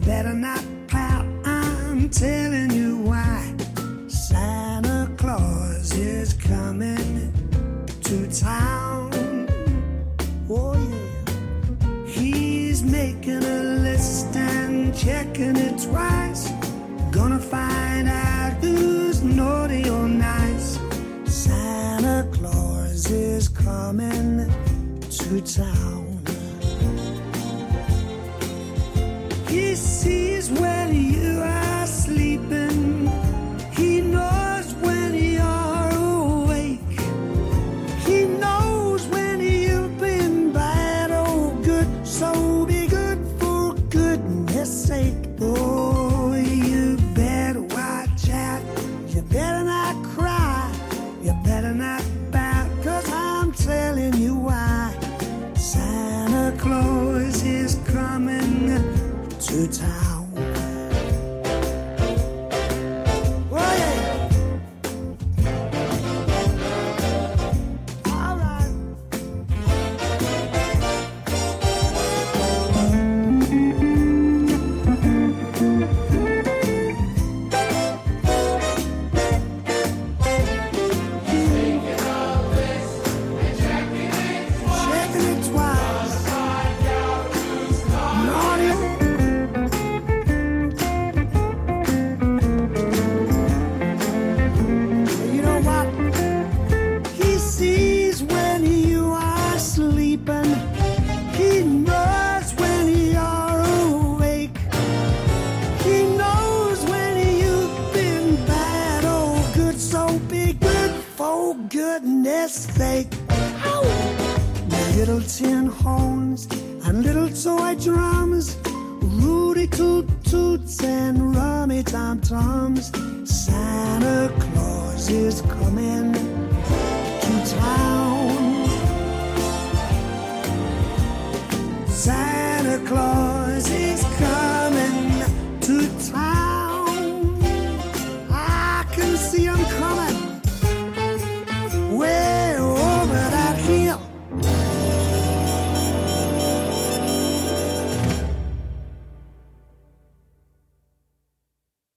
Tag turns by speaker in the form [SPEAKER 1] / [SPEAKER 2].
[SPEAKER 1] better not pout, I'm telling you why. Santa Claus is coming to town. Oh yeah. He's making a list and checking it twice. Gonna find out who's naughty or nice. Santa Claus is coming to town. He sees when you are sleeping. He knows when you're awake. He knows when you've been bad or good. So be good for goodness sake. Oh, you better watch out. You better not cry. You better not pout, 'cause I'm telling you why. Santa Claus is coming to town. Oh yeah. All right. Checking it twice. Naughty. You know what? He sees when you are sleeping. He knows when you're awake. He knows when you've been bad or good. So be good for goodness sake. Ow! Little tin horns and little toy drums, Rudy toot toots and rummy tom toms. Santa Claus is coming to town. Santa Claus